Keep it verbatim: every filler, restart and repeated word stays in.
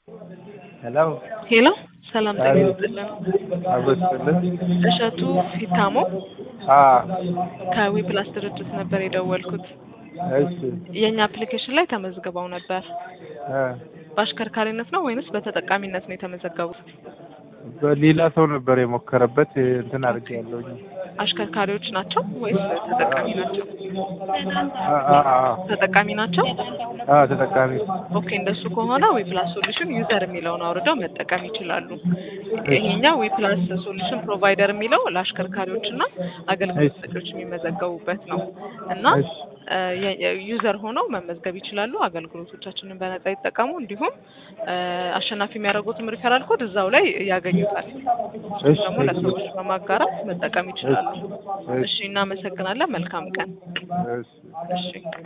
Hello. ሄሎ ሰላም ጤና አቤት ይስጥልን። አበስልኝ። እሸቱ ፊታሞ አዎ ከዊፕላስ ድርጅት ነበር የደወልኩት። እሺ የኛ አፕሊኬሽን ላይ ተመዝግበው ነበር። እ በአሽከርካሪነት ነው ወይንስ በተጠቃሚነት ነው የተመዘገቡት? በሌላ ሰው ነበር የሞከረበት እንትን አድርጌያለሁኝ። አሽከርካሪዎች ናቸው ወይስ ተጠቃሚ ናቸው? አ አ አ ተጠቃሚ ናቸው። አ ተጠቃሚ ኦኬ እንደሱ ከሆነ ዊፕላስ ሶሉሽን ዩዘር የሚለውን አውርደው መጠቀም ይችላሉ። እሺ ይሄኛው ዊፕላስ ሶሉሽን ፕሮቫይደር የሚለው ለአሽከርካሪዎችና አገልግሎት እሺ ሰጪዎች የሚመዘገቡበት ነው እና እሺ ዩዘር ሆነው መመዝገብ ይችላሉ። አገልግሎቶቻችንን በነጻ ይጠቀሙ። እንዲሁም አሸናፊ የሚያደርጉትም ሪፈራል ኮድ እዛው ላይ ያገኙታል። እሺ ደግሞ ለሰዎች በማጋራት መጠቀም ይችላሉ። እሺ እሺ እናመሰግናለን። መልካም ቀን። እሺ እሺ